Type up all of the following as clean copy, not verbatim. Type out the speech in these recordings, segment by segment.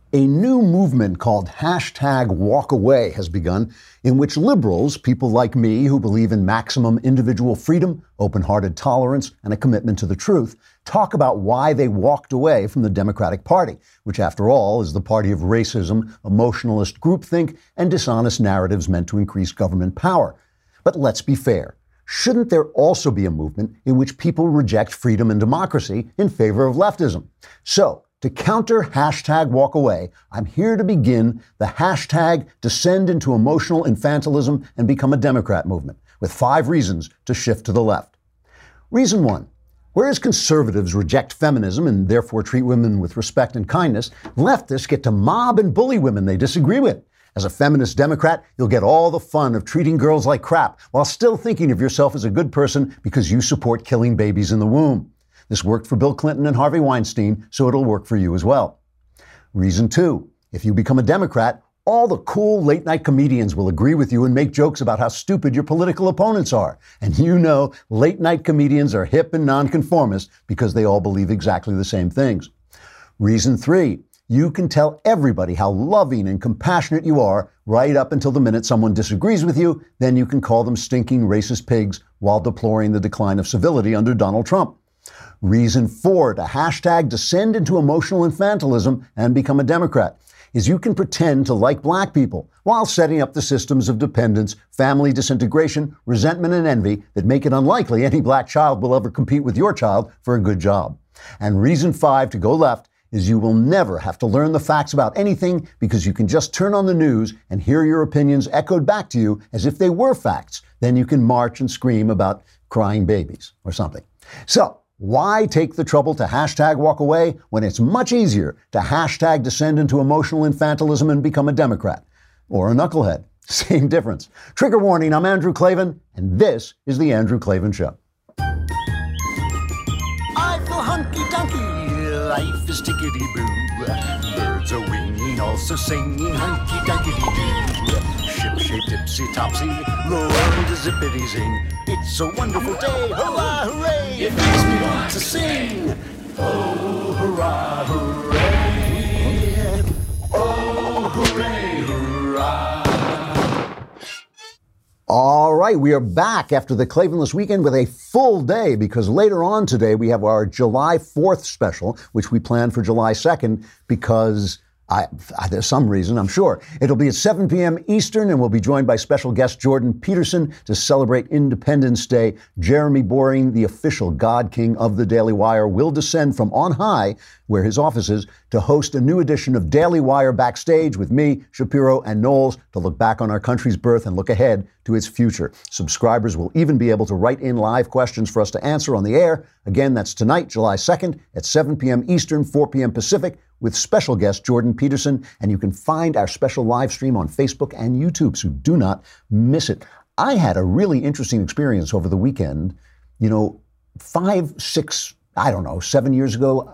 A new movement called #WalkAway has begun, in which liberals, people like me who believe in maximum individual freedom, open-hearted tolerance, and a commitment to the truth, talk about why they walked away from the Democratic Party, which after all is the party of racism, emotionalist groupthink, and dishonest narratives meant to increase government power. But let's be fair. Shouldn't there also be a movement in which people reject freedom and democracy in favor of leftism? So, to counter #WalkAway, I'm here to begin the #Descend into Emotional Infantilism and Become a Democrat movement, with 5 reasons to shift to the left. Reason 1. Whereas conservatives reject feminism and therefore treat women with respect and kindness, leftists get to mob and bully women they disagree with. As a feminist Democrat, you'll get all the fun of treating girls like crap while still thinking of yourself as a good person because you support killing babies in the womb. This worked for Bill Clinton and Harvey Weinstein, so it'll work for you as well. Reason 2. If you become a Democrat, all the cool late-night comedians will agree with you and make jokes about how stupid your political opponents are. And you know late-night comedians are hip and nonconformist because they all believe exactly the same things. Reason 3. You can tell everybody how loving and compassionate you are right up until the minute someone disagrees with you. Then you can call them stinking racist pigs while deploring the decline of civility under Donald Trump. Reason 4 to #descend into emotional infantilism and become a Democrat is you can pretend to like black people while setting up the systems of dependence, family disintegration, resentment, and envy that make it unlikely any black child will ever compete with your child for a good job. And reason 5 to go left is you will never have to learn the facts about anything because you can just turn on the news and hear your opinions echoed back to you as if they were facts. Then you can march and scream about crying babies or something. So, why take the trouble to #WalkAway when it's much easier to #descend into emotional infantilism and become a Democrat? Or a knucklehead. Same difference. Trigger warning, I'm Andrew Klavan, and this is The Andrew Klavan Show. I feel hunky-dunky, life is tickety-boo. Birds are winging, also singing hunky-dunky-doo. Ship-shaped, tipsy-topsy, the world is zippity-zing. It's a wonderful day, hurrah, hooray! It makes me want to sing. Oh, hurrah, hooray! Oh, hooray, hurrah! All right, we are back after the Klavanless weekend with a full day because later on today we have our July 4th special, which we planned for July 2nd because there's some reason, I'm sure. It'll be at 7 p.m. Eastern, and we'll be joined by special guest Jordan Peterson to celebrate Independence Day. Jeremy Boring, the official God King of the Daily Wire, will descend from on high, where his office is, to host a new edition of Daily Wire Backstage with me, Shapiro, and Knowles to look back on our country's birth and look ahead to its future. Subscribers will even be able to write in live questions for us to answer on the air. Again, that's tonight, July 2nd at 7 p.m. Eastern, 4 p.m. Pacific, with special guest Jordan Peterson, and you can find our special live stream on Facebook and YouTube, so do not miss it. I had a really interesting experience over the weekend. You know, 5, 6, 7 years ago,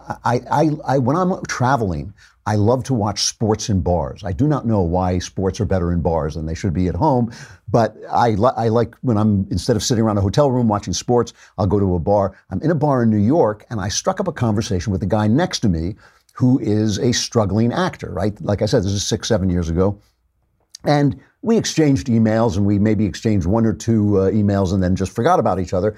I when I'm traveling, I love to watch sports in bars. I do not know why sports are better in bars than they should be at home, but I like when I'm, instead of sitting around a hotel room watching sports, I'll go to a bar. I'm in a bar in New York, and I struck up a conversation with the guy next to me who is a struggling actor, right? Like I said, this is 6, 7 years ago. And we exchanged emails, and we maybe exchanged 1 or 2 emails and then just forgot about each other.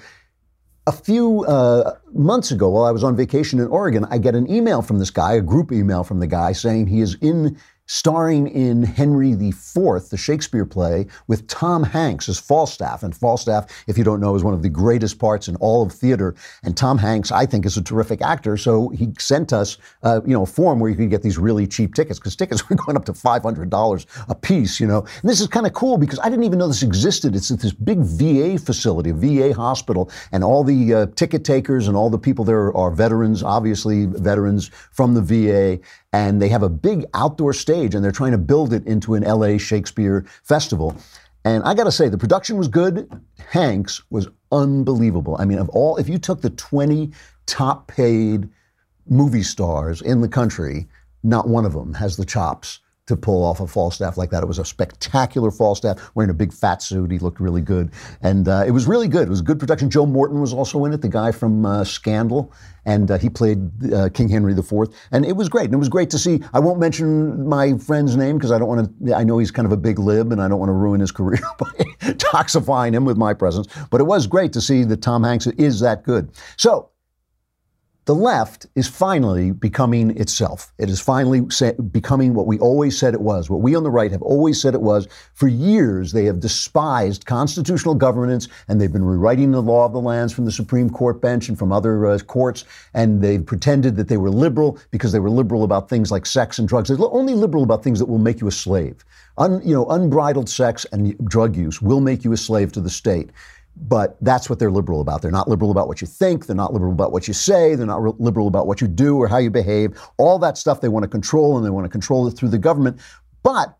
A few months ago, while I was on vacation in Oregon, I get an email from this guy, a group email from the guy saying he is starring in Henry IV, the Shakespeare play, with Tom Hanks as Falstaff. And Falstaff, if you don't know, is one of the greatest parts in all of theater. And Tom Hanks, I think, is a terrific actor. So he sent us, a form where you could get these really cheap tickets, because tickets were going up to $500 a piece, And this is kind of cool because I didn't even know this existed. It's at this big VA facility, a VA hospital, and all the ticket takers and all the people there are veterans, obviously veterans from the VA. And they have a big outdoor stage, and they're trying to build it into an LA Shakespeare festival. And I got to say, the production was good. Hanks was unbelievable. I mean, if you took the 20 top paid movie stars in the country, not one of them has the chops to pull off a Falstaff like that. It was a spectacular Falstaff, wearing a big fat suit. He looked really good. And it was really good. It was a good production. Joe Morton was also in it, the guy from Scandal. And he played King Henry IV. And it was great. And it was great to see. I won't mention my friend's name because I don't want to, I know he's kind of a big lib and I don't want to ruin his career by toxifying him with my presence. But it was great to see that Tom Hanks is that good. So, the left is finally becoming itself. It is finally becoming what we always said it was, what we on the right have always said it was. For years, they have despised constitutional governance, and they've been rewriting the law of the lands from the Supreme Court bench and from other courts, and they've pretended that they were liberal because they were liberal about things like sex and drugs. They're only liberal about things that will make you a slave. Unbridled sex and drug use will make you a slave to the state. But that's what they're liberal about. They're not liberal about what you think. They're not liberal about what you say. They're not liberal about what you do or how you behave. All that stuff they want to control, and they want to control it through the government. But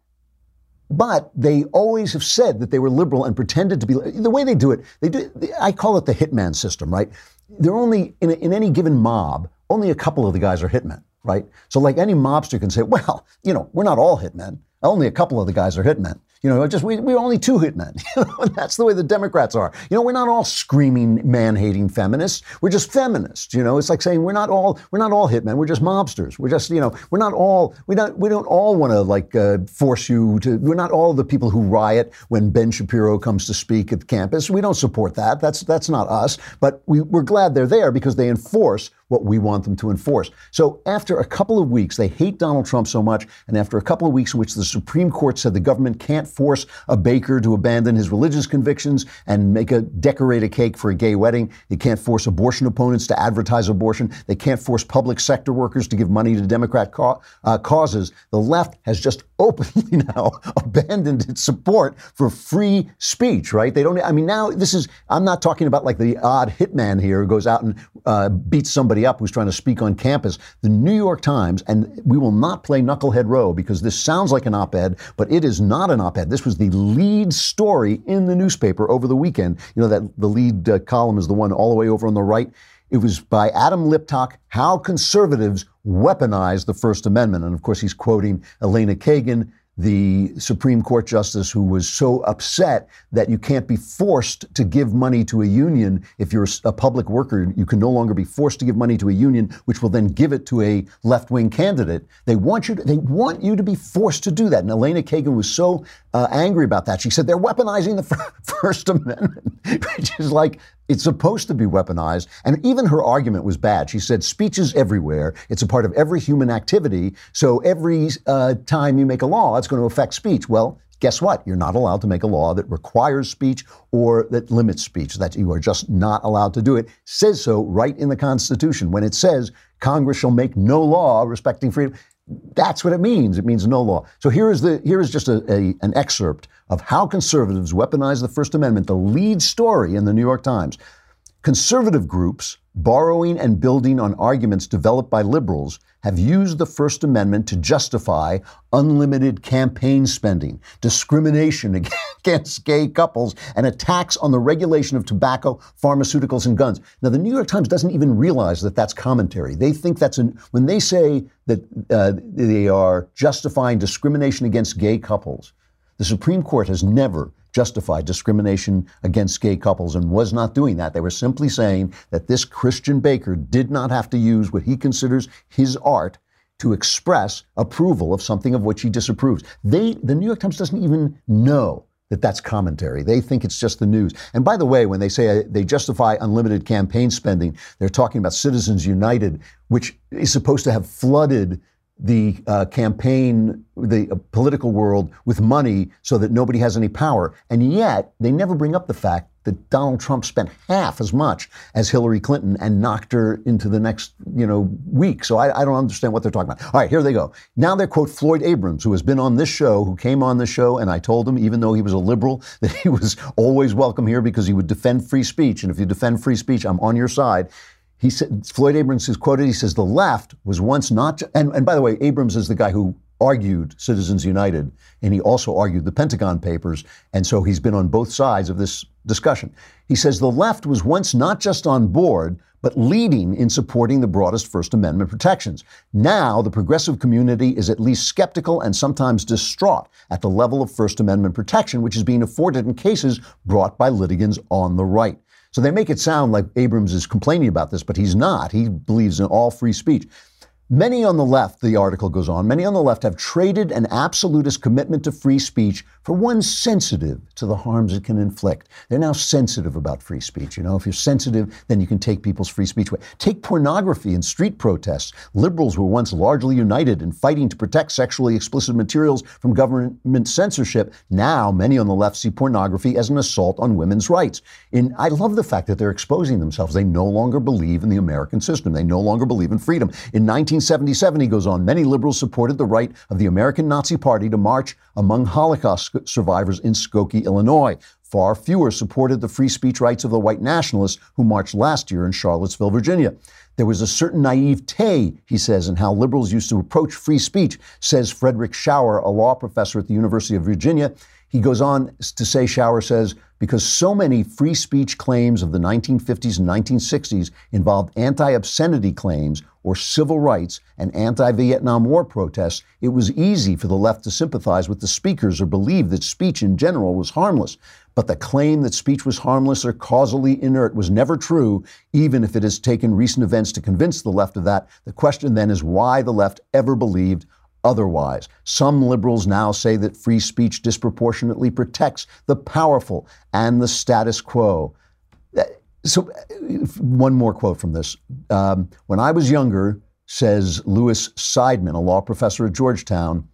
they always have said that they were liberal and pretended to be. The way they do it, I call it the hitman system, right? They're only, in any given mob, only a couple of the guys are hitmen, right? So like any mobster can say, well, we're not all hitmen. Only a couple of the guys are hitmen. We're only two hitmen. And that's the way the Democrats are. We're not all screaming, man-hating feminists. We're just feminists. It's like saying we're not all hitmen. We're just mobsters. We're just, we don't all want to force you to. We're not all the people who riot when Ben Shapiro comes to speak at campus. We don't support that. That's not us. But we're glad they're there because they enforce what we want them to enforce. So after a couple of weeks, they hate Donald Trump so much, and after a couple of weeks in which the Supreme Court said the government can't force a baker to abandon his religious convictions and decorate a cake for a gay wedding, they can't force abortion opponents to advertise abortion, they can't force public sector workers to give money to Democrat causes, the left has just openly now abandoned its support for free speech, right? They don't, now I'm not talking about like the odd hitman here who goes out and beats somebody up who's trying to speak on campus. The New York Times, and we will not play Knucklehead Row because this sounds like an op-ed, but it is not an op-ed. This was the lead story in the newspaper over the weekend. That the lead column is the one all the way over on the right. It was by Adam Liptak, How Conservatives Weaponize the First Amendment. And of course, he's quoting Elena Kagan, the Supreme Court justice who was so upset that you can't be forced to give money to a union. If you're a public worker, you can no longer be forced to give money to a union, which will then give it to a left-wing candidate. They want you to be forced to do that. And Elena Kagan was so angry about that. She said they're weaponizing the First Amendment, which is like, it's supposed to be weaponized. And even her argument was bad. She said speech is everywhere. It's a part of every human activity. So every time you make a law, it's going to affect speech. Well, guess what? You're not allowed to make a law that requires speech or that limits speech, that you are just not allowed to do it. Says so right in the Constitution. When it says Congress shall make no law respecting freedom, that's what it means. It means no law. So here is just an excerpt of How Conservatives Weaponize the First Amendment, the lead story in the New York Times. Conservative groups, borrowing and building on arguments developed by liberals, have used the First Amendment to justify unlimited campaign spending, discrimination against gay couples, and attacks on the regulation of tobacco, pharmaceuticals, and guns. Now, the New York Times doesn't even realize that that's commentary. They think when they say that they are justifying discrimination against gay couples, the Supreme Court has never justified discrimination against gay couples and was not doing that. They were simply saying that this Christian baker did not have to use what he considers his art to express approval of something of which he disapproves. The New York Times doesn't even know that that's commentary. They think it's just the news. And by the way, when they say they justify unlimited campaign spending, they're talking about Citizens United, which is supposed to have flooded the campaign, the political world with money so that nobody has any power. And yet they never bring up the fact that Donald Trump spent half as much as Hillary Clinton and knocked her into the next, week. So I don't understand what they're talking about. All right, here they go. Now they quote Floyd Abrams, who has been on this show, who came on this show, and I told him, even though he was a liberal, that he was always welcome here because he would defend free speech. And if you defend free speech, I'm on your side. He said, Floyd Abrams is quoted, he says, the left was once not, and by the way, Abrams is the guy who argued Citizens United, and he also argued the Pentagon Papers, and so he's been on both sides of this discussion. He says the left was once not just on board, but leading in supporting the broadest First Amendment protections. Now, the progressive community is at least skeptical and sometimes distraught at the level of First Amendment protection, which is being afforded in cases brought by litigants on the right. So they make it sound like Abrams is complaining about this, but he's not. He believes in all free speech. Many on the left, the article goes on, many on the left have traded an absolutist commitment to free speech for one sensitive to the harms it can inflict. They're now sensitive about free speech. You know, if you're sensitive, then you can take people's free speech away. Take pornography and street protests. Liberals were once largely united in fighting to protect sexually explicit materials from government censorship. Now, many on the left see pornography as an assault on women's rights. I love the fact that they're exposing themselves. They no longer believe in the American system. They no longer believe in freedom. In 1977, he goes on, many liberals supported the right of the American Nazi Party to march among Holocaust survivors in Skokie, Illinois. Far fewer supported the free speech rights of the white nationalists who marched last year in Charlottesville, Virginia. There was a certain naivete, he says, in how liberals used to approach free speech, says Frederick Schauer, a law professor at the University of Virginia. He goes on to say, Schauer says, because so many free speech claims of the 1950s and 1960s involved anti-obscenity claims or civil rights and anti-Vietnam War protests, it was easy for the left to sympathize with the speakers or believe that speech in general was harmless. But the claim that speech was harmless or causally inert was never true, even if it has taken recent events to convince the left of that. The question then is why the left ever believed otherwise. Some liberals now say that free speech disproportionately protects the powerful and the status quo. So one more quote from this. When I was younger, says Louis Seidman, a law professor at Georgetown,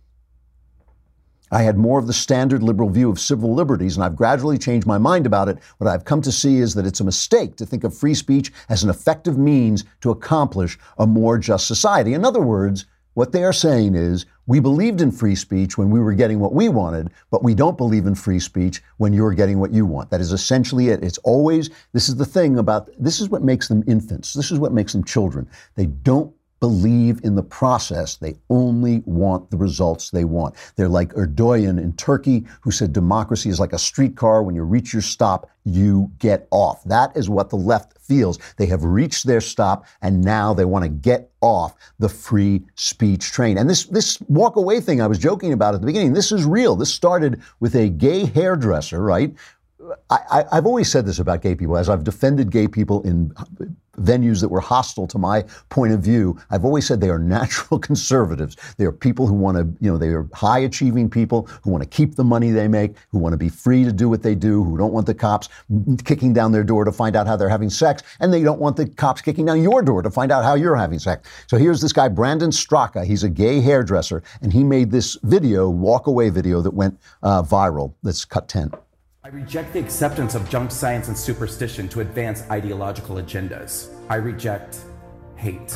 I had more of the standard liberal view of civil liberties, and I've gradually changed my mind about it. What I've come to see is that it's a mistake to think of free speech as an effective means to accomplish a more just society. In other words, what they are saying is, we believed in free speech when we were getting what we wanted, but we don't believe in free speech when you're getting what you want. That is essentially it. It's always, this is the thing about, this is what makes them infants. This is what makes them children. They don't believe in the process. They only want the results they want. They're like Erdogan in Turkey, who said democracy is like a streetcar. When you reach your stop, you get off. That is what the left feels. They have reached their stop, and now they want to get off the free speech train. And this walk away thing I was joking about at the beginning, this is real. This started with a gay hairdresser, right? I've always said this about gay people, as I've defended gay people in venues that were hostile to my point of view. I've always said they are natural conservatives. They are people who want to, they are high achieving people who want to keep the money they make, who want to be free to do what they do, who don't want the cops kicking down their door to find out how they're having sex, and they don't want the cops kicking down your door to find out how you're having sex. So here's this guy, Brandon Straka. He's a gay hairdresser, and he made this video, walk away video, that went viral. Let's cut 10. I reject the acceptance of junk science and superstition to advance ideological agendas. I reject hate.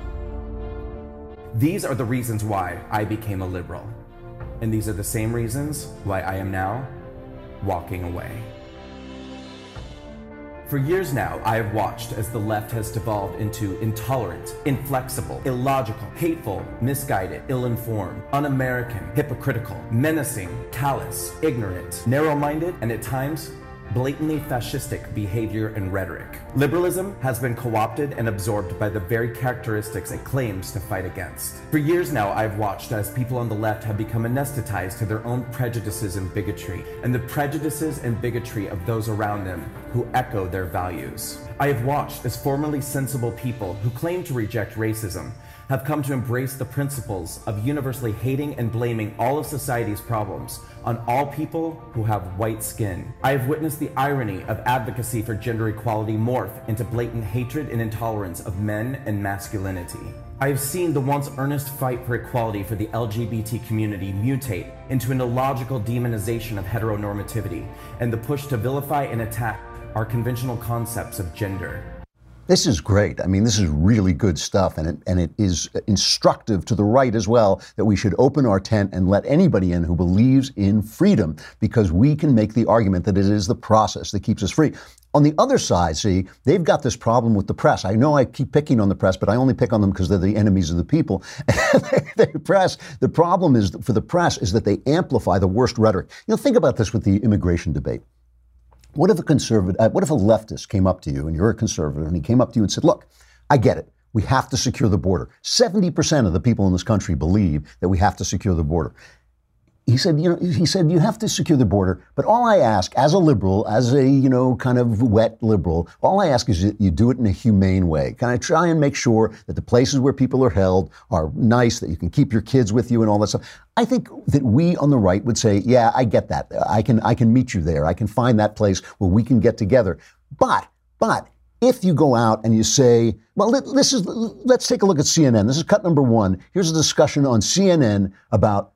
These are the reasons why I became a liberal. And these are the same reasons why I am now walking away. For years now, I have watched as the left has devolved into intolerant, inflexible, illogical, hateful, misguided, ill-informed, un-American, hypocritical, menacing, callous, ignorant, narrow-minded, and at times, blatantly fascistic behavior and rhetoric. Liberalism has been co-opted and absorbed by the very characteristics it claims to fight against. For years now, I've watched as people on the left have become anesthetized to their own prejudices and bigotry, and the prejudices and bigotry of those around them who echo their values. I have watched as formerly sensible people who claim to reject racism have come to embrace the principles of universally hating and blaming all of society's problems on all people who have white skin. I have witnessed the irony of advocacy for gender equality morph into blatant hatred and intolerance of men and masculinity. I have seen the once earnest fight for equality for the LGBT community mutate into an illogical demonization of heteronormativity and the push to vilify and attack our conventional concepts of gender. This is great. I mean, this is really good stuff, and it is instructive to the right as well, that we should open our tent and let anybody in who believes in freedom, because we can make the argument that it is the process that keeps us free. On the other side, see, they've got this problem with the press. I know I keep picking on the press, but I only pick on them because they're the enemies of the people. The problem is, for the press, is that they amplify the worst rhetoric. Think about this with the immigration debate. What if a conservative, what if a leftist came up to you, and you're a conservative, and he came up to you and said, look, I get it. We have to secure the border. 70% of the people in this country believe that we have to secure the border. He said, you have to secure the border, but all I ask, as a liberal, as a, kind of wet liberal, all I ask is that you do it in a humane way. Can I try and make sure that the places where people are held are nice, that you can keep your kids with you and all that stuff? I think that we on the right would say, yeah, I get that. I can meet you there. I can find that place where we can get together. But if you go out and you say, well, let's take a look at CNN. This is cut number one. Here's a discussion on CNN about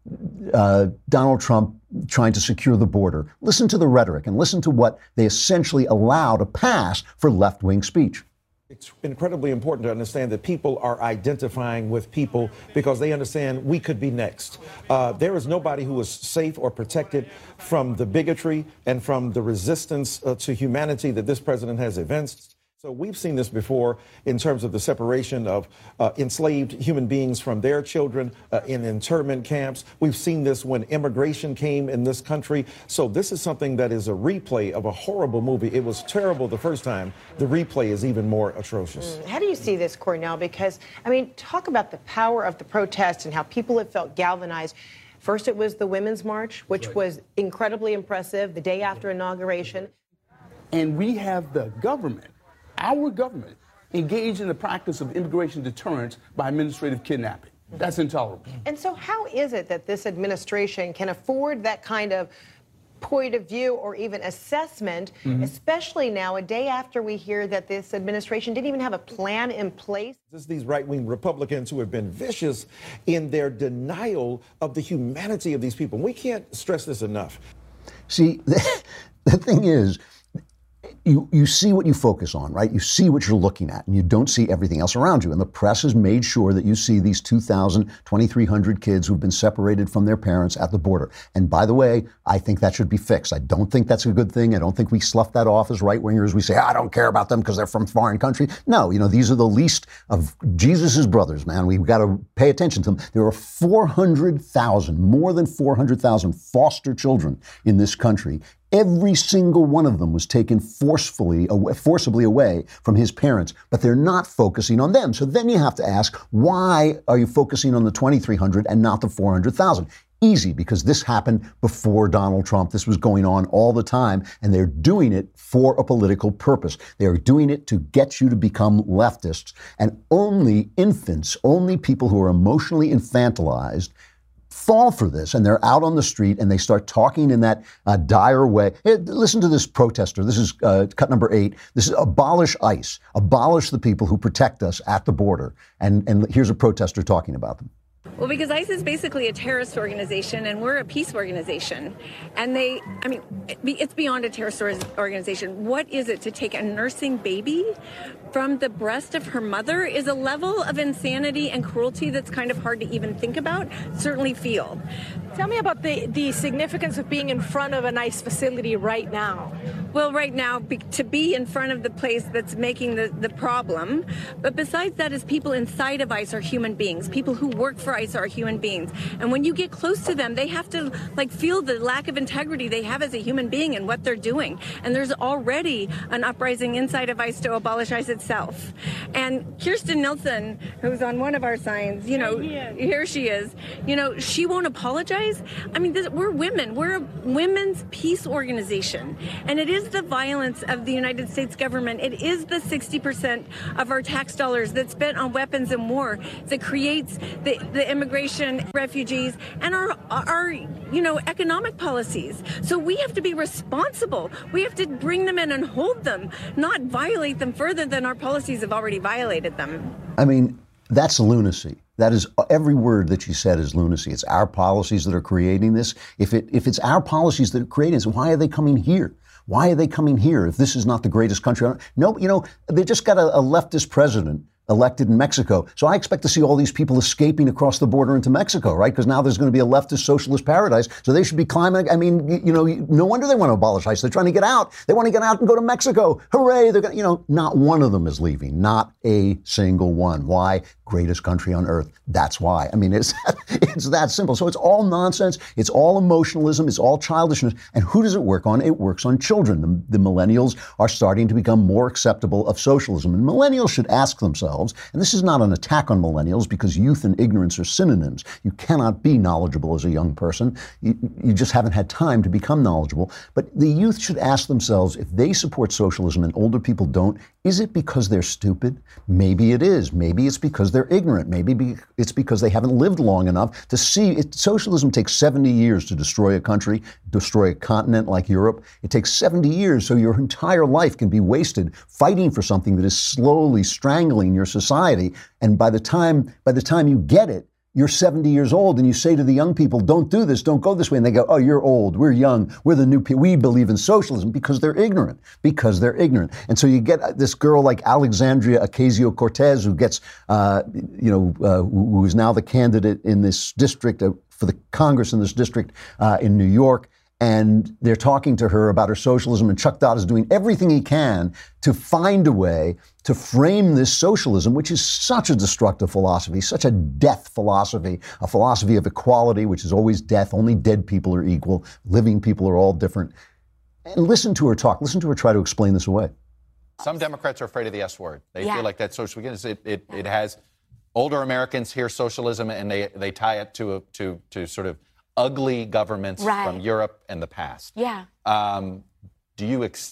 Donald Trump trying to secure the border. Listen to the rhetoric and listen to what they essentially allow to pass for left-wing speech. It's incredibly important to understand that people are identifying with people because they understand we could be next. There is nobody who is safe or protected from the bigotry and from the resistance to humanity that this president has evinced. So we've seen this before in terms of the separation of enslaved human beings from their children in internment camps. We've seen this when immigration came in this country. So this is something that is a replay of a horrible movie. It was terrible the first time. The replay is even more atrocious. How do you see this, Cornell? Because, talk about the power of the protest and how people have felt galvanized. First, it was the Women's March, which was incredibly impressive the day after inauguration. And we have the government, our government, engaged in the practice of immigration deterrence by administrative kidnapping. That's intolerable. And so how is it that this administration can afford that kind of point of view or even assessment, especially now, a day after we hear that this administration didn't even have a plan in place? It's these right-wing Republicans who have been vicious in their denial of the humanity of these people. We can't stress this enough. See, the thing is, you see what you focus on, right? You see what you're looking at, and you don't see everything else around you. And the press has made sure that you see these 2,300 kids who've been separated from their parents at the border. And by the way, I think that should be fixed. I don't think that's a good thing. I don't think we slough that off as right-wingers. We say, I don't care about them because they're from foreign countries. No, these are the least of Jesus's brothers, man. We've got to pay attention to them. There are 400,000, more than 400,000 foster children in this country. Every single one of them was taken forcibly away from his parents, but they're not focusing on them. So then you have to ask, why are you focusing on the 2,300 and not the 400,000? Easy, because this happened before Donald Trump. This was going on all the time, and they're doing it for a political purpose. They are doing it to get you to become leftists, and only infants, only people who are emotionally infantilized fall for this, and they're out on the street and they start talking in that dire way. Hey, listen to this protester. This is cut number 8. This is abolish ICE. Abolish the people who protect us at the border. And here's a protester talking about them. Well, because ICE is basically a terrorist organization and we're a peace organization. And it's beyond a terrorist organization. What is it to take a nursing baby from the breast of her mother is a level of insanity and cruelty that's kind of hard to even think about, certainly feel. Tell me about the significance of being in front of an ICE facility right now. Well, right now, to be in front of the place that's making the problem. But besides that is people inside of ICE are human beings. People who work for ICE are human beings. And when you get close to them, they have to feel the lack of integrity they have as a human being and what they're doing. And there's already an uprising inside of ICE to abolish ICE itself. And Kirstjen Nielsen, who's on one of our signs, here she is, she won't apologize. We're women. We're a women's peace organization. And it is the violence of the United States government. It is the 60% of our tax dollars that's spent on weapons and war that creates the immigration, refugees, and our economic policies. So we have to be responsible. We have to bring them in and hold them, not violate them further than our policies have already violated them. That's lunacy. That is, every word that you said is lunacy. It's our policies that are creating this. If it's our policies that are creating this, why are they coming here? Why are they coming here if this is not the greatest country? No, they just got a leftist president elected in Mexico. So I expect to see all these people escaping across the border into Mexico, right? Because now there's going to be a leftist socialist paradise. So they should be climbing. No wonder they want to abolish ICE. They're trying to get out. They want to get out and go to Mexico. Hooray. They're going not one of them is leaving. Not a single one. Why? greatest country on earth. That's why. I mean, it's that simple. So it's all nonsense. It's all emotionalism. It's all childishness. And who does it work on? It works on children. The millennials are starting to become more acceptable of socialism. And millennials should ask themselves, and this is not an attack on millennials because youth and ignorance are synonyms. You cannot be knowledgeable as a young person. You just haven't had time to become knowledgeable. But the youth should ask themselves, if they support socialism and older people don't, is it because they're stupid? Maybe it is. Maybe it's because they're ignorant. Maybe it's because they haven't lived long enough to see it. Socialism takes 70 years to destroy a country, destroy a continent like Europe. It takes 70 years, so your entire life can be wasted fighting for something that is slowly strangling your society. And by the time you get it, you're 70 years old, and you say to the young people, don't do this, don't go this way. And they go, oh, you're old, we're young, we're the new people, we believe in socialism, because they're ignorant. And so you get this girl like Alexandria Ocasio-Cortez, who gets, who is now the candidate in this district for the Congress in this district in New York. And they're talking to her about her socialism, and Chuck Todd is doing everything he can to find a way to frame this socialism, which is such a destructive philosophy, such a death philosophy, a philosophy of equality, which is always death. Only dead people are equal. Living people are all different. And listen to her talk. Listen to her try to explain this away. Some Democrats are afraid of the S word. They feel like that socialism, it has older Americans hear socialism and they tie it to sort of ugly governments from Europe and the past. Yeah. How do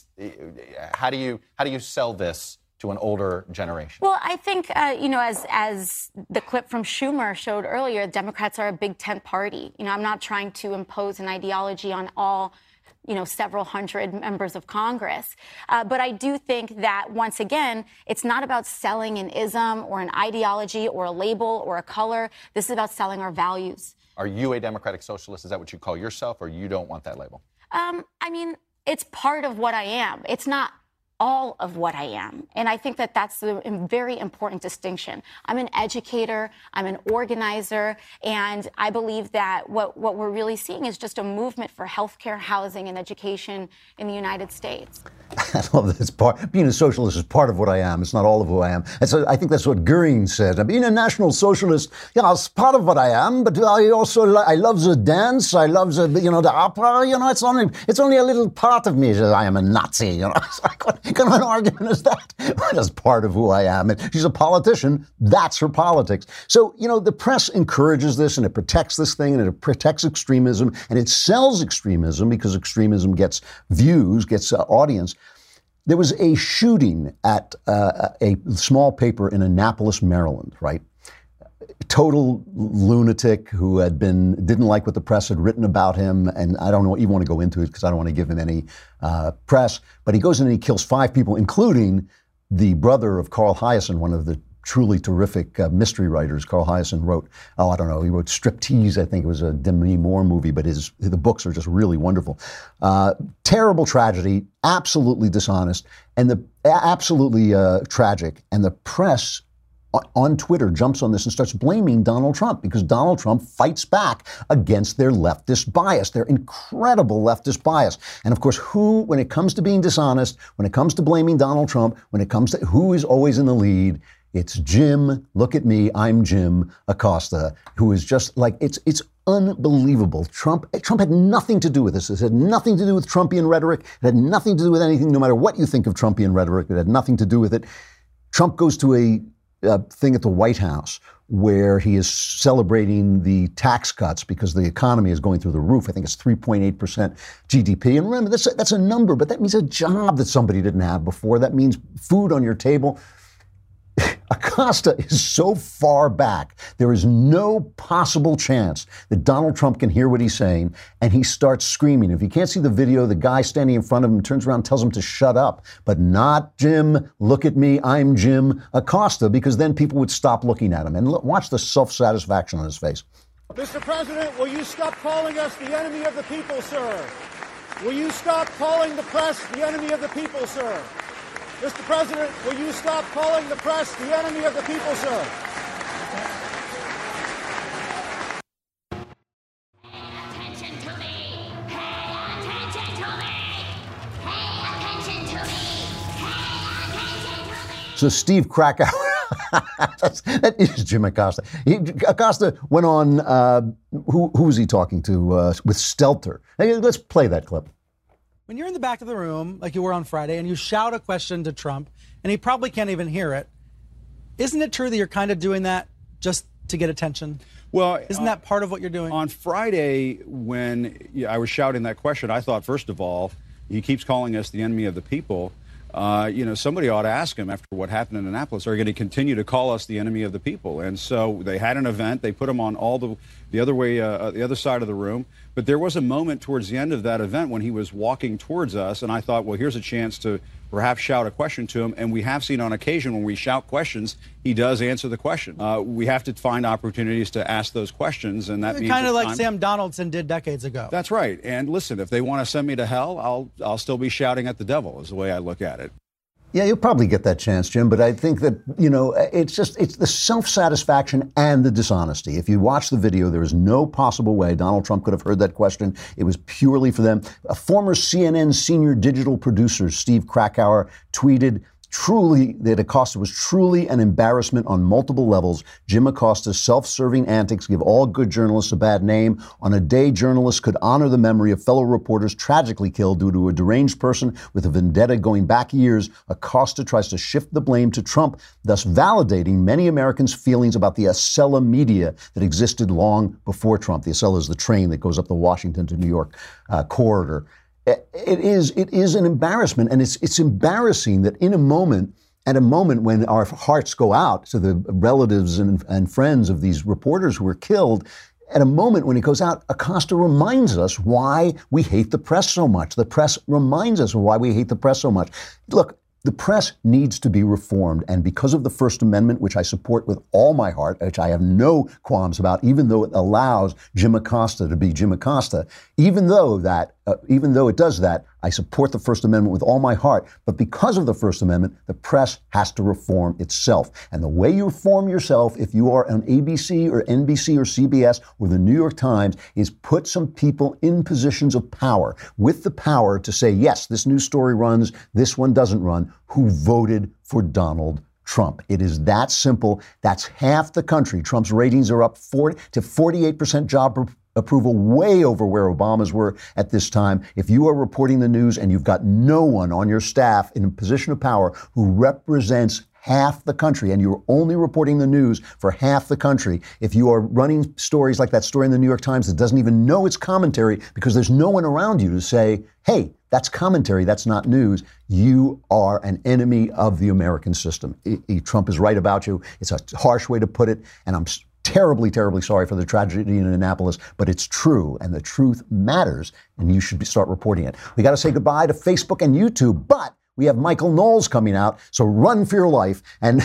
you sell this to an older generation? Well, I think, as the clip from Schumer showed earlier, Democrats are a big tent party. I'm not trying to impose an ideology on all, several hundred members of Congress. But I do think that, once again, it's not about selling an ism or an ideology or a label or a color. This is about selling our values. Are you a democratic socialist? Is that what you call yourself, or you don't want that label? It's part of what I am. It's not all of what I am. And I think that that's a very important distinction. I'm an educator, I'm an organizer, and I believe that what we're really seeing is just a movement for healthcare, housing, and education in the United States. I love that. Being a socialist is part of what I am. It's not all of who I am. And so I think that's what Goering said. Being a national socialist, it's part of what I am, but I also I love the dance. I love the opera. It's only a little part of me that I am a Nazi. It's like, what kind of an argument is that? That's part of who I am. And she's a politician. That's her politics. So, the press encourages this, and it protects this thing, and it protects extremism, and it sells extremism because extremism gets views, gets audience. There was a shooting at a small paper in Annapolis, Maryland, right? Total lunatic who didn't like what the press had written about him. And I don't even want to go into it because I don't want to give him any press. But he goes in and he kills 5 people, including the brother of Carl Hiaasen, one of the truly terrific mystery writers. Carl Hiaasen wrote, he wrote Striptease, I think it was a Demi Moore movie, but the books are just really wonderful. Terrible tragedy, absolutely dishonest, and absolutely tragic. And the press on Twitter jumps on this and starts blaming Donald Trump because Donald Trump fights back against their leftist bias, their incredible leftist bias. And of course, when it comes to being dishonest, when it comes to blaming Donald Trump, when it comes to who is always in the lead, it's Jim, look at me, I'm Jim Acosta, who is just like, it's unbelievable. Trump had nothing to do with this. It had nothing to do with Trumpian rhetoric. It had nothing to do with anything, no matter what you think of Trumpian rhetoric, it had nothing to do with it. Trump goes to a thing at the White House where he is celebrating the tax cuts because the economy is going through the roof. I think it's 3.8% GDP. And remember, that's a number, but that means a job that somebody didn't have before. That means food on your table. Acosta is so far back, there is no possible chance that Donald Trump can hear what he's saying, and he starts screaming. If you can't see the video, the guy standing in front of him turns around and tells him to shut up, but not Jim, look at me, I'm Jim Acosta, because then people would stop looking at him. And watch the self-satisfaction on his face. Mr. President, will you stop calling us the enemy of the people, sir? Will you stop calling the press the enemy of the people, sir? Mr. President, will you stop calling the press the enemy of the people, sir? Pay attention to me! Pay attention to me! Pay attention to me! Pay attention to me! So Steve Krakauer That is Jim Acosta. Acosta went on, who was he talking to, with Stelter. Hey, let's play that clip. When you're in the back of the room, like you were on Friday, and you shout a question to Trump, and he probably can't even hear it, isn't it true that you're kind of doing that just to get attention? Well, isn't that part of what you're doing? On Friday, when I was shouting that question, I thought, first of all, he keeps calling us the enemy of the people. Somebody ought to ask him after what happened in Annapolis, are going to continue to call us the enemy of the people? And so they had an event. They put him on all the other side of the room. But there was a moment towards the end of that event when he was walking towards us, and I thought, well, here's a chance to perhaps shout a question to him. And we have seen on occasion when we shout questions, he does answer the question. We have to find opportunities to ask those questions, and that means kind of like Sam Donaldson did decades ago. That's right. And listen, if they want to send me to hell, I'll still be shouting at the devil, is the way I look at it. Yeah, you'll probably get that chance, Jim, but I think that, it's the self-satisfaction and the dishonesty. If you watch the video, there is no possible way Donald Trump could have heard that question. It was purely for them. A former CNN senior digital producer, Steve Krakauer, tweeted, that Acosta was truly an embarrassment on multiple levels. Jim Acosta's self-serving antics give all good journalists a bad name. On a day journalists could honor the memory of fellow reporters tragically killed due to a deranged person with a vendetta going back years, Acosta tries to shift the blame to Trump, thus validating many Americans' feelings about the Acela media that existed long before Trump. The Acela is the train that goes up the Washington to New York corridor. It is an embarrassment, and it's embarrassing that at a moment when our hearts go out to the relatives and friends of these reporters who were killed, at a moment when it goes out, Acosta reminds us why we hate the press so much. The press reminds us why we hate the press so much. Look, the press needs to be reformed, and because of the First Amendment, which I support with all my heart, which I have no qualms about, even though it allows Jim Acosta to be Jim Acosta, even though it does that, I support the First Amendment with all my heart. But because of the First Amendment, the press has to reform itself. And the way you reform yourself, if you are on ABC or NBC or CBS or the New York Times, is put some people in positions of power with the power to say, yes, this news story runs, this one doesn't run, who voted for Donald Trump. It is that simple. That's half the country. Trump's ratings are up 48% job approval, way over where Obama's were at this time. If you are reporting the news and you've got no one on your staff in a position of power who represents half the country, and you're only reporting the news for half the country, if you are running stories like that story in the New York Times that doesn't even know it's commentary because there's no one around you to say, hey, that's commentary, that's not news, you are an enemy of the American system. Trump is right about you. It's a harsh way to put it, and I'm terribly, terribly sorry for the tragedy in Annapolis, but it's true, and the truth matters, and you should start reporting it. We got to say goodbye to Facebook and YouTube, but we have Michael Knowles coming out, so run for your life. And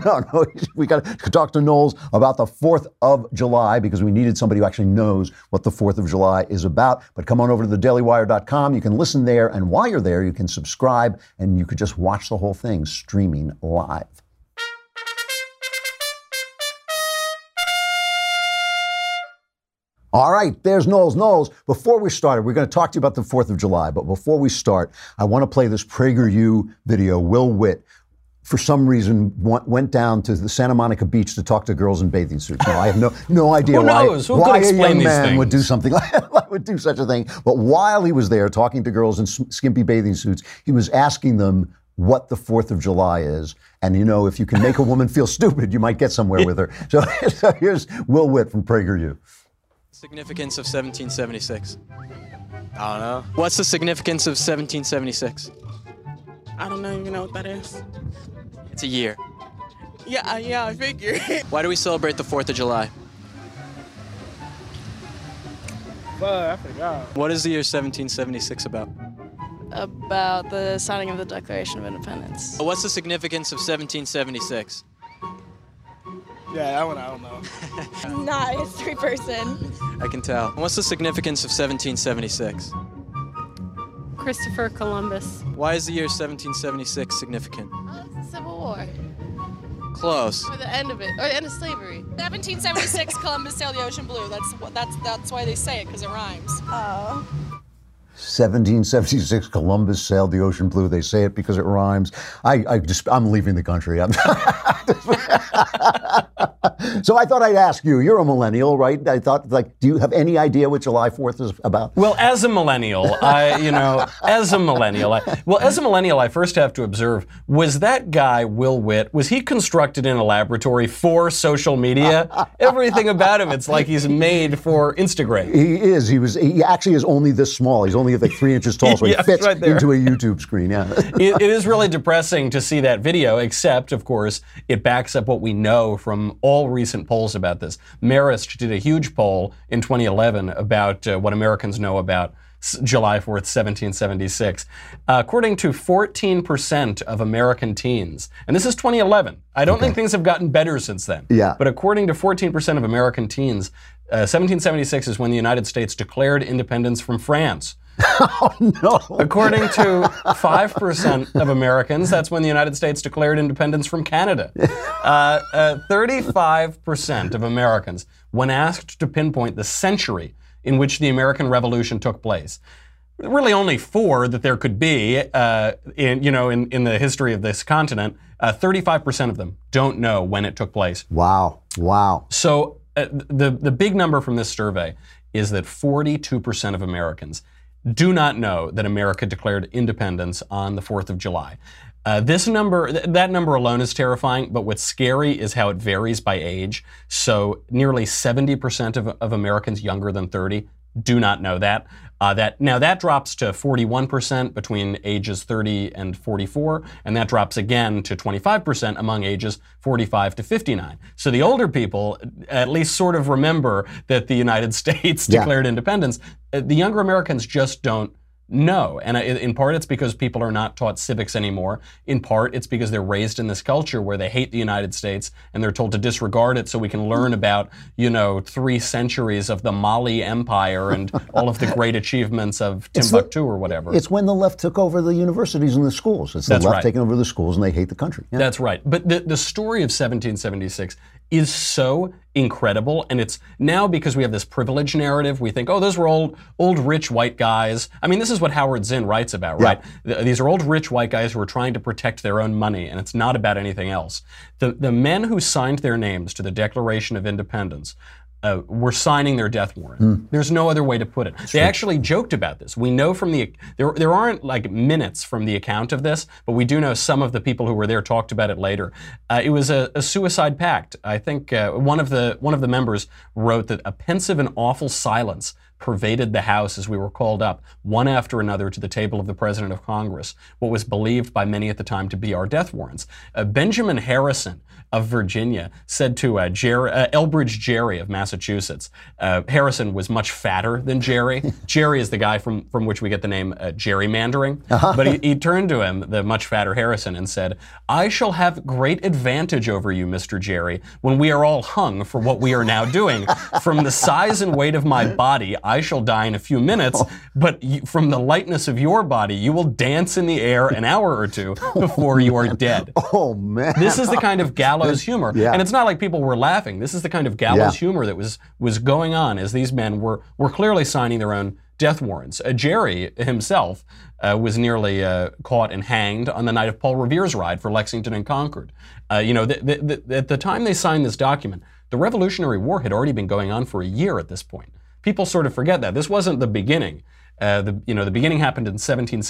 we got to talk to Knowles about the 4th of July because we needed somebody who actually knows what the 4th of July is about. But come on over to thedailywire.com. You can listen there, and while you're there, you can subscribe, and you could just watch the whole thing streaming live. All right, there's Knowles. Knowles, before we started, we're going to talk to you about the 4th of July, but before we start, I want to play this PragerU video. Will Witt, for some reason, went down to the Santa Monica beach to talk to girls in bathing suits. Now, I have no idea why a young man would do something like that, would do such a thing. But while he was there talking to girls in skimpy bathing suits, he was asking them what the 4th of July is. And, if you can make a woman feel stupid, you might get somewhere with her. So here's Will Witt from PragerU. Significance of 1776. I don't know. What's the significance of 1776? I don't even know what that is. It's a year. Yeah, I figure. Why do we celebrate the 4th of July? I forgot. What is the year 1776 about? About the signing of the Declaration of Independence. What's the significance of 1776? Yeah, that one I don't know. I'm not a history person. I can tell. What's the significance of 1776? Christopher Columbus. Why is the year 1776 significant? It's the Civil War. Close. Or the end of it, or the end of slavery. 1776, Columbus sailed the ocean blue. That's why they say it, because it rhymes. Oh. 1776, Columbus sailed the ocean blue. They say it because it rhymes. I'm leaving the country. So I thought I'd ask you. You're a millennial, right? I thought, do you have any idea what July 4th is about? Well, as a millennial, I first have to observe, was that guy, Will Witt, was he constructed in a laboratory for social media? Everything about him, it's like he's made for Instagram. He is. He actually is only this small. He's only like 3 inches tall, so he fits right into a YouTube screen. Yeah. It is really depressing to see that video, except, of course, it backs up what we know from all recent polls about this. Marist did a huge poll in 2011 about what Americans know about July 4th, 1776. According to 14% of American teens, and this is 2011. I don't think things have gotten better since then. Yeah. But according to 14% of American teens, 1776 is when the United States declared independence from France. Oh, no. According to 5% of Americans, that's when the United States declared independence from Canada. 35% of Americans, when asked to pinpoint the century in which the American Revolution took place, really only 4 that there could be in the history of this continent, 35% of them don't know when it took place. Wow. So the big number from this survey is that 42% of Americans do not know that America declared independence on the 4th of July. That number alone is terrifying, but what's scary is how it varies by age. So nearly 70% of Americans younger than 30 do not know that. That drops to 41% between ages 30 and 44, and that drops again to 25% among ages 45 to 59. So the older people at least sort of remember that the United States declared independence. The younger Americans just don't know. And in part, it's because people are not taught civics anymore. In part, it's because they're raised in this culture where they hate the United States and they're told to disregard it so we can learn about, 3 centuries of the Mali Empire and all of the great achievements of Timbuktu or whatever. It's when the left took over the universities and the schools. It's the left taking over the schools and they hate the country. Yeah. That's right. But the story of 1776 is so incredible, and it's now because we have this privilege narrative. We think, those were old rich white guys. I mean, this is what Howard Zinn writes about, right? These are old rich white guys who are trying to protect their own money, and it's not about anything else. The men who signed their names to the Declaration of Independence were signing their death warrant. There's no other way to put it. They actually joked about this. We know from there aren't like minutes from the account of this, but we do know some of the people who were there talked about it later. It was a suicide pact. I think one of the members wrote that a pensive and awful silence pervaded the House as we were called up, one after another, to the table of the President of Congress, what was believed by many at the time to be our death warrants. Benjamin Harrison of Virginia said to Elbridge Gerry of Massachusetts, Harrison was much fatter than Gerry. Gerry is the guy from which we get the name gerrymandering. But he turned to him, the much fatter Harrison, and said, "I shall have great advantage over you, Mr. Gerry, when we are all hung for what we are now doing. From the size and weight of my body, I shall die in a few minutes, but from the lightness of your body, you will dance in the air an hour or two before you are dead." Oh, man. This is the kind of gallows humor. Yeah. And it's not like people were laughing. This is the kind of gallows humor that was going on as these men were clearly signing their own death warrants. Gerry himself was nearly caught and hanged on the night of Paul Revere's ride for Lexington and Concord. At the time they signed this document, the Revolutionary War had already been going on for a year at this point. People sort of forget that. This wasn't the beginning. The beginning happened in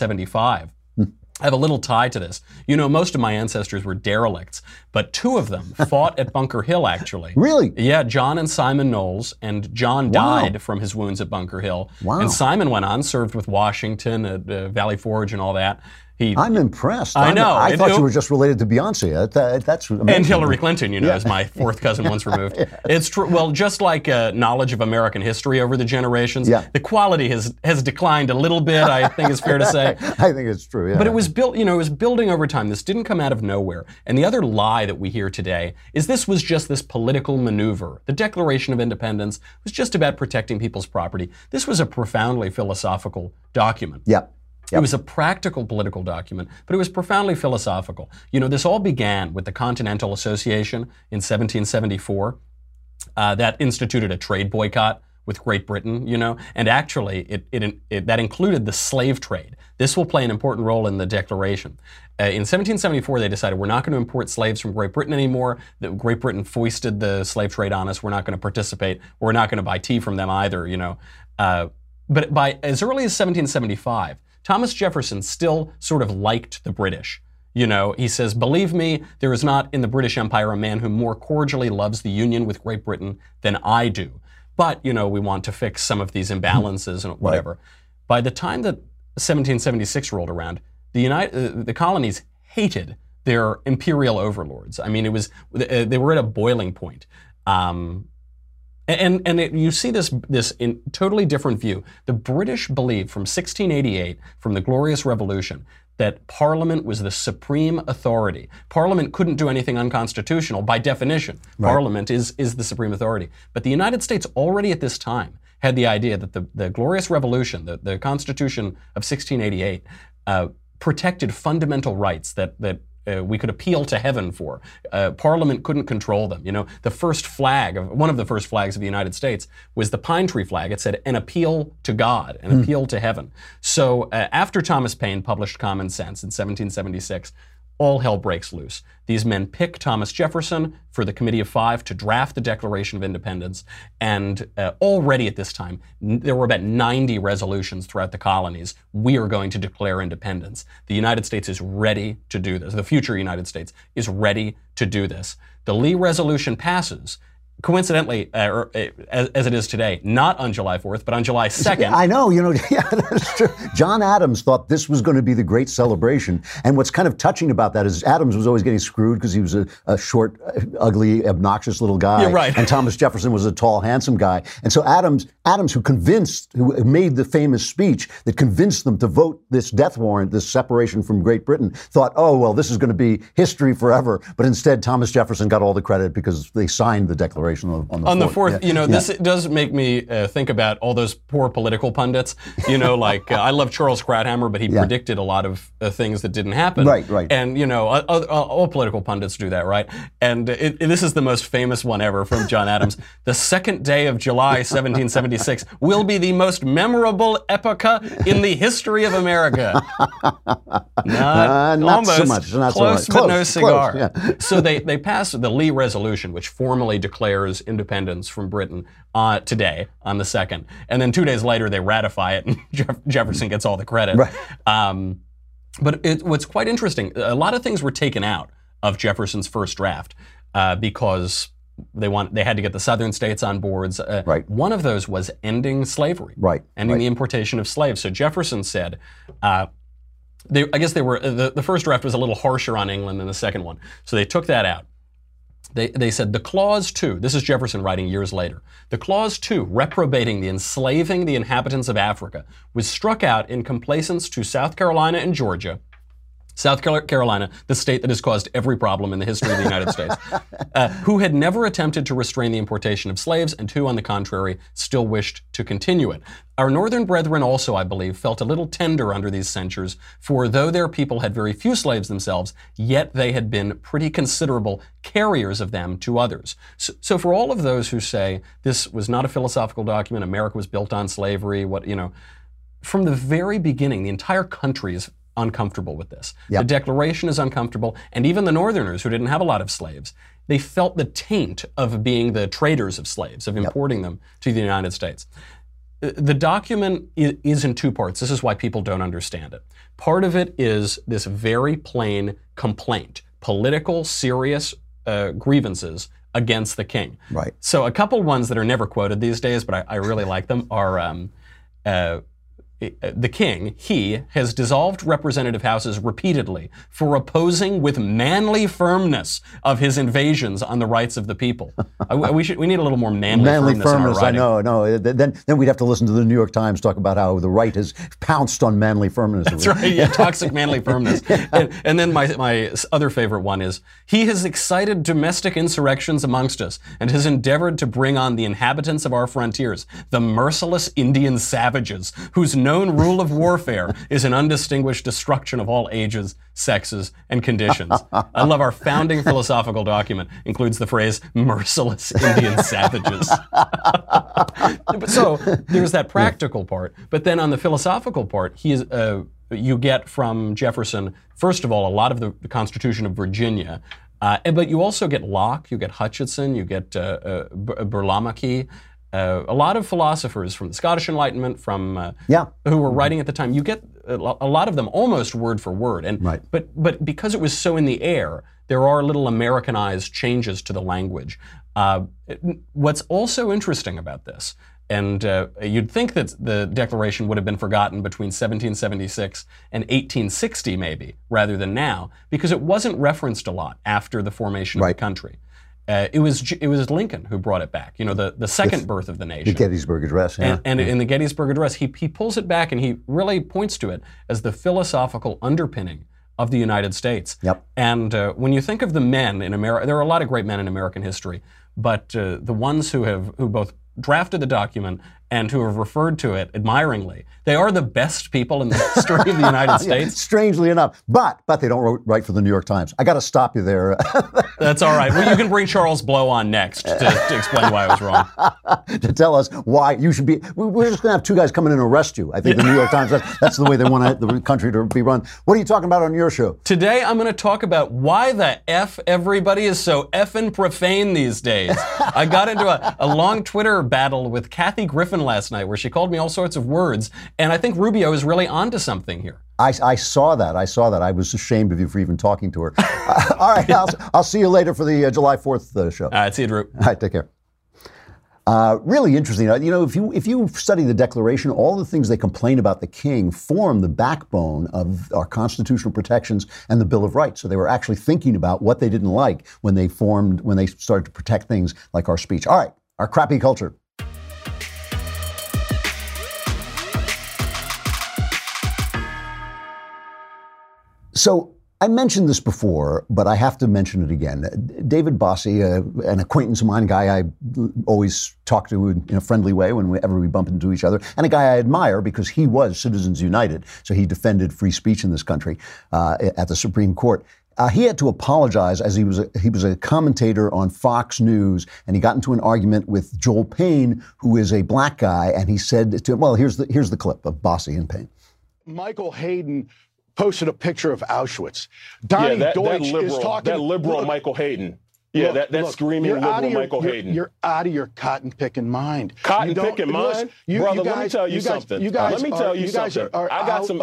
1775. I have a little tie to this. Most of my ancestors were derelicts, but 2 of them fought at Bunker Hill, actually. Really? Yeah, John and Simon Knowles, and John died from his wounds at Bunker Hill. Wow. And Simon went on, served with Washington at Valley Forge and all that. I'm impressed. I know. I thought you were just related to Beyonce. That's amazing. And Hillary Clinton, is my 4th cousin once removed. It's true. Well, just like knowledge of American history over the generations, the quality has declined a little bit, I think is fair to say. I think it's true, yeah. But it was built, it was building over time. This didn't come out of nowhere. And the other lie that we hear today is this was just this political maneuver. The Declaration of Independence was just about protecting people's property. This was a profoundly philosophical document. Yep. It was a practical political document, but it was profoundly philosophical. This all began with the Continental Association in 1774 that instituted a trade boycott, with Great Britain, you know, and actually that included the slave trade. This will play an important role in the Declaration. In 1774, they decided we're not going to import slaves from Great Britain anymore. That Great Britain foisted the slave trade on us. We're not going to participate. We're not going to buy tea from them either, you know. But by as early as 1775, Thomas Jefferson still sort of liked the British. You know, he says, believe me, there is not in the British Empire a man who more cordially loves the union with Great Britain than I do. But, you know, we want to fix some of these imbalances and whatever. Right. By the time that 1776 rolled around, the colonies hated their imperial overlords. I mean, it was they were at a boiling point. You see this in totally different view. The British believed from 1688, from the Glorious Revolution, that Parliament was the supreme authority. Parliament couldn't do anything unconstitutional by definition. Right. Parliament is the supreme authority. But the United States already at this time had the idea that the Glorious Revolution, the Constitution of 1688, protected fundamental rights that we could appeal to heaven for. Parliament couldn't control them. You know, one of the first flags of the United States was the pine tree flag. It said, an appeal to God, an appeal to heaven. So after Thomas Paine published Common Sense in 1776, all hell breaks loose. These men pick Thomas Jefferson for the Committee of Five to draft the Declaration of Independence. And already at this time, there were about 90 resolutions throughout the colonies. We are going to declare independence. The United States is ready to do this. The future United States is ready to do this. The Lee Resolution passes. Coincidentally, as it is today, not on July 4th, but on July 2nd. I know, you know, yeah, that's true. John Adams thought this was going to be the great celebration. And what's kind of touching about that is Adams was always getting screwed because he was a short, ugly, obnoxious little guy. Yeah, right. And Thomas Jefferson was a tall, handsome guy. And so Adams, who made the famous speech that convinced them to vote this death warrant, this separation from Great Britain, thought, oh, well, this is going to be history forever. But instead, Thomas Jefferson got all the credit because they signed the Declaration. On the 4th, yeah. You know, this does make me think about all those poor political pundits. You know, like I love Charles Krauthammer, but he predicted a lot of things that didn't happen. Right. And, you know, all political pundits do that, right? And this is the most famous one ever from John Adams. The 2nd day of July, 1776, will be the most memorable epocha in the history of America. Not so much. Close, but no cigar. Close, yeah. So they passed the Lee Resolution, which formally declares independence from Britain today on the 2nd. And then 2 days later, they ratify it, and Jefferson gets all the credit. Right. But what's quite interesting, a lot of things were taken out of Jefferson's first draft because they had to get the southern states on boards. Right. One of those was ending slavery. Right. Ending the importation of slaves. So Jefferson said, the first draft was a little harsher on England than the second one. So they took that out. They said the Clause 2, this is Jefferson writing years later, the Clause 2 reprobating the enslaving the inhabitants of Africa was struck out in complaisance to South Carolina and Georgia. South Carolina, the state that has caused every problem in the history of the United States, who had never attempted to restrain the importation of slaves and who, on the contrary, still wished to continue it. Our northern brethren also, I believe, felt a little tender under these censures, for though their people had very few slaves themselves, yet they had been pretty considerable carriers of them to others. So for all of those who say this was not a philosophical document, America was built on slavery, from the very beginning, the entire country is uncomfortable with this. Yep. The Declaration is uncomfortable, and even the Northerners who didn't have a lot of slaves, they felt the taint of being the traders of slaves, of importing them to the United States. The document is in two parts. This is why people don't understand it. Part of it is this very plain complaint, political, serious grievances against the king. Right. So a couple ones that are never quoted these days, but I really like them, are the king, he has dissolved representative houses repeatedly for opposing with manly firmness of his invasions on the rights of the people. We need a little more manly firmness in our writing. I know. Then we'd have to listen to the New York Times talk about how the right has pounced on manly firmness. That's right, yeah, toxic manly firmness. And then my other favorite one is, he has excited domestic insurrections amongst us and has endeavored to bring on the inhabitants of our frontiers, the merciless Indian savages, whose known rule of warfare is an undistinguished destruction of all ages, sexes, and conditions. I love our founding philosophical document includes the phrase merciless Indian savages. So there's that practical part. But then on the philosophical part, you get from Jefferson, first of all, a lot of the Constitution of Virginia. But you also get Locke, you get Hutchinson, you get Burlamaqui, a lot of philosophers from the Scottish Enlightenment, from who were writing at the time. You get a lot of them almost word for word. And but because it was so in the air, there are little Americanized changes to the language. What's also interesting about this, and you'd think that the Declaration would have been forgotten between 1776 and 1860 maybe, rather than now, because it wasn't referenced a lot after the formation of the country. It was Lincoln who brought it back, the second birth of the nation. The Gettysburg Address, yeah. And in the Gettysburg Address, he pulls it back and he really points to it as the philosophical underpinning of the United States. Yep. And when you think of the men in America, there are a lot of great men in American history, but the ones who both drafted the document and who have referred to it admiringly, they are the best people in the history of the United States. Strangely enough. But they don't write for the New York Times. I got to stop you there. That's all right. Well, you can bring Charles Blow on next to explain why I was wrong. To tell us why you should be. We're just going to have two guys come in and arrest you. I think the New York Times, that's the way they want the country to be run. What are you talking about on your show? Today, I'm going to talk about why the F everybody is so effing profane these days. I got into a long Twitter battle with Kathy Griffin last night where she called me all sorts of words, and I think Rubio is really onto something here. I saw that. I was ashamed of you for even talking to her. All right, I'll see you later for the July 4th show. All right, see you, Drew. All right, take care. Really interesting. If you study the Declaration, all the things they complain about the king form the backbone of our constitutional protections and the Bill of Rights. So they were actually thinking about what they didn't like when they started to protect things like our speech. All right, our crappy culture. So I mentioned this before, but I have to mention it again. David Bossie, an acquaintance of mine, a guy I always talk to in a friendly way whenever we bump into each other, and a guy I admire because he was Citizens United, so he defended free speech in this country at the Supreme Court. He had to apologize as he was a commentator on Fox News, and he got into an argument with Joel Payne, who is a black guy, and he said to him, well, here's the clip of Bossie and Payne. Michael Hayden posted a picture of Auschwitz. Donnie Deutsch is talking. That liberal Michael Hayden. Yeah, that screaming liberal Michael Hayden. You're out of your cotton-picking mind. Cotton-picking mind? Brother, let me tell you something. Let me tell you something. I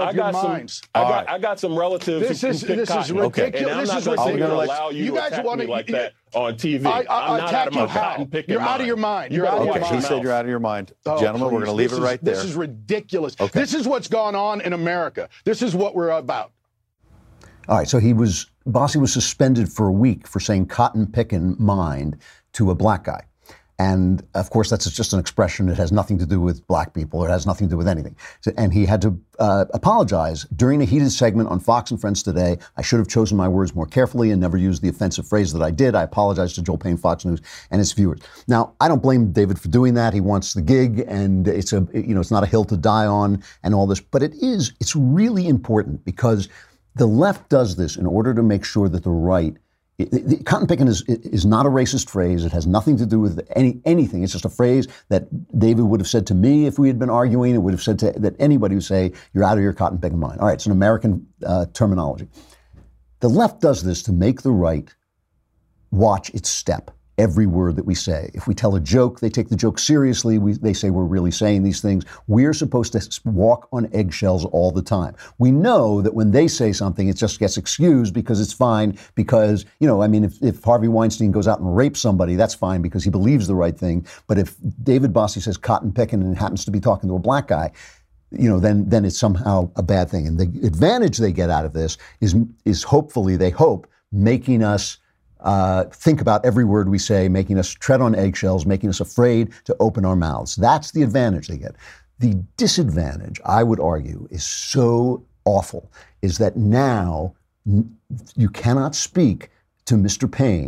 got some relatives who pick cotton. Okay. And I'm not going to allow you to attack me like that on TV. I'm not out of my cotton-picking mind. You're out of your mind. You're out of your mind. He said you're out of your mind. Gentlemen, we're going to leave it right there. This is ridiculous. This is what's gone on in America. This is what we're about. All right, so Bossie was suspended for a week for saying cotton pickin' mind to a black guy. And of course, that's just an expression. It has nothing to do with black people. It has nothing to do with anything. And he had to apologize during a heated segment on Fox and Friends Today. I should have chosen my words more carefully and never used the offensive phrase that I did. I apologize to Joel Payne, Fox News, and its viewers. Now, I don't blame David for doing that. He wants the gig, and it's not a hill to die on and all this. But it's really important because the left does this in order to make sure that the right, cotton picking is not a racist phrase. It has nothing to do with anything. It's just a phrase that David would have said to me if we had been arguing. It would have said that anybody would say, you're out of your cotton picking mind. All right, it's an American terminology. The left does this to make the right watch its step. Every word that we say. If we tell a joke, they take the joke seriously. They say we're really saying these things. We're supposed to walk on eggshells all the time. We know that when they say something, it just gets excused because it's fine. Because, if Harvey Weinstein goes out and rapes somebody, that's fine because he believes the right thing. But if David Bossie says cotton picking and happens to be talking to a black guy, then it's somehow a bad thing. And the advantage they get out of this is hopefully, they hope, making us think about every word we say, making us tread on eggshells, making us afraid to open our mouths. That's the advantage they get. The disadvantage, I would argue, is so awful, is that now you cannot speak to Mr. Payne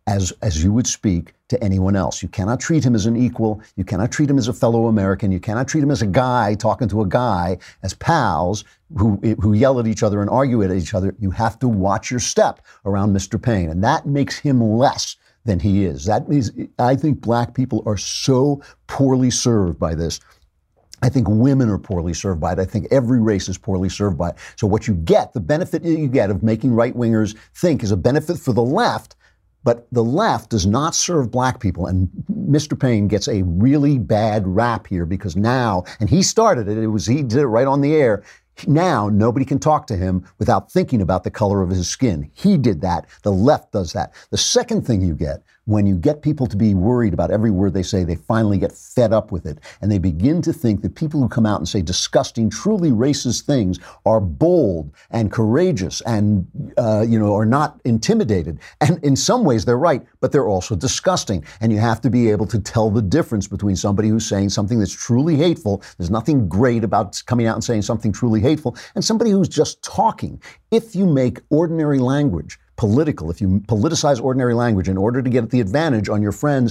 as you would speak to anyone else. You cannot treat him as an equal. You cannot treat him as a fellow American. You cannot treat him as a guy talking to a guy, as pals who yell at each other and argue at each other. You have to watch your step around Mr. Payne, and that makes him less than he is. That means I think black people are so poorly served by this. I think women are poorly served by it. I think every race is poorly served by it. So what you get, the benefit you get of making right-wingers think is a benefit for the left, but the left does not serve black people. And Mr. Payne gets a really bad rap here because now, and he started it, he did it right on the air. Now nobody can talk to him without thinking about the color of his skin. He did that. The left does that. The second thing you get, when you get people to be worried about every word they say, they finally get fed up with it. And they begin to think that people who come out and say disgusting, truly racist things are bold and courageous and, are not intimidated. And in some ways they're right, but they're also disgusting. And you have to be able to tell the difference between somebody who's saying something that's truly hateful. There's nothing great about coming out and saying something truly hateful, and somebody who's just talking. If you make ordinary language political, if you politicize ordinary language in order to get the advantage on your friends,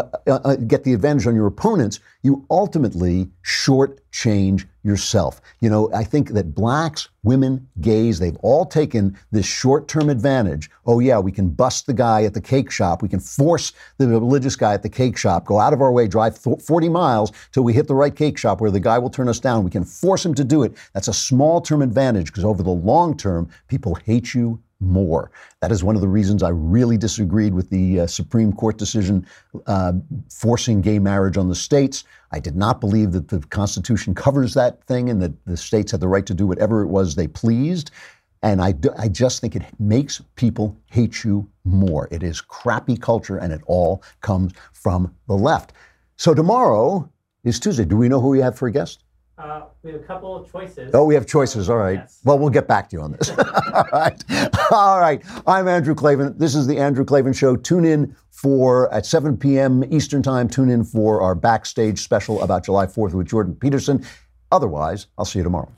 get the advantage on your opponents, you ultimately shortchange yourself. I think that blacks, women, gays, they've all taken this short-term advantage. Oh yeah, we can bust the guy at the cake shop. We can force the religious guy at the cake shop, go out of our way, drive 40 miles till we hit the right cake shop where the guy will turn us down. We can force him to do it. That's a small-term advantage because over the long term, people hate you more. That is one of the reasons I really disagreed with the Supreme Court decision forcing gay marriage on the states. I did not believe that the Constitution covers that thing and that the states had the right to do whatever it was they pleased. And I just think it makes people hate you more. It is crappy culture, and it all comes from the left. So tomorrow is Tuesday. Do we know who we have for a guest? We have a couple of choices. Oh, we have choices. All right. Yes. Well, we'll get back to you on this. All right. All right. I'm Andrew Klavan. This is the Andrew Klavan Show. Tune in at 7 p.m. Eastern Time. Tune in for our backstage special about July 4th with Jordan Peterson. Otherwise, I'll see you tomorrow.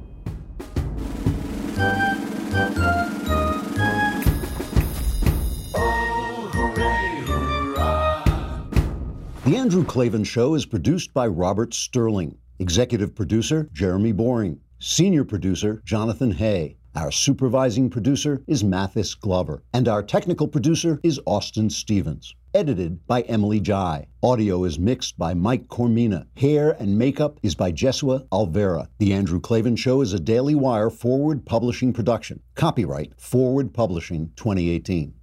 The Andrew Klavan Show is produced by Robert Sterling. Executive producer, Jeremy Boring. Senior producer, Jonathan Hay. Our supervising producer is Mathis Glover. And our technical producer is Austin Stevens. Edited by Emily Jai. Audio is mixed by Mike Cormina. Hair and makeup is by Jesua Alvera. The Andrew Klavan Show is a Daily Wire Forward Publishing production. Copyright Forward Publishing 2018.